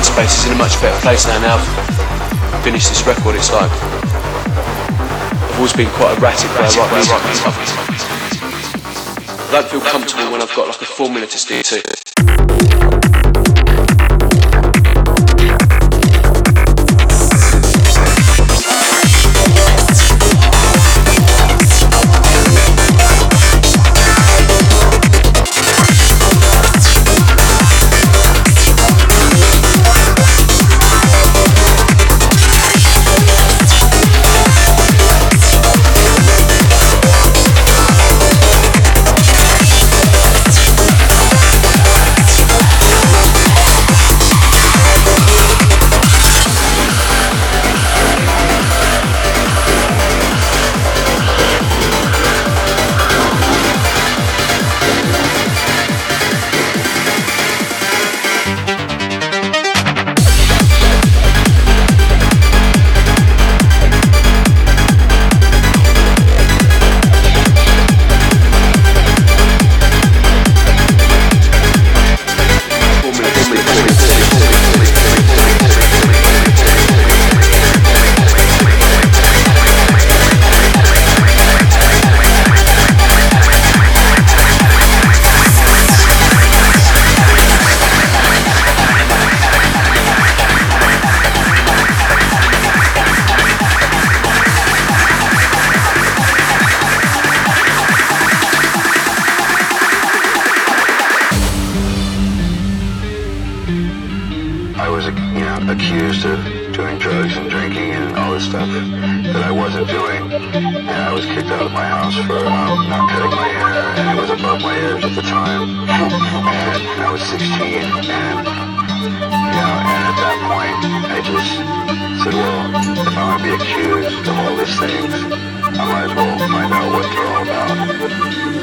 headspace is in a much better place now I've finished this record. It's like I've always been quite erratic where I write music. I don't feel comfortable when I've got like a formula to stick to. Accused of doing drugs and drinking and all this stuff that I wasn't doing, and I was kicked out of my house for not cutting my hair, and it was above my ears at the time, and I was 16, and at that point I just said, well, if I'm going to be accused of all these things, I might as well find out what they're all about.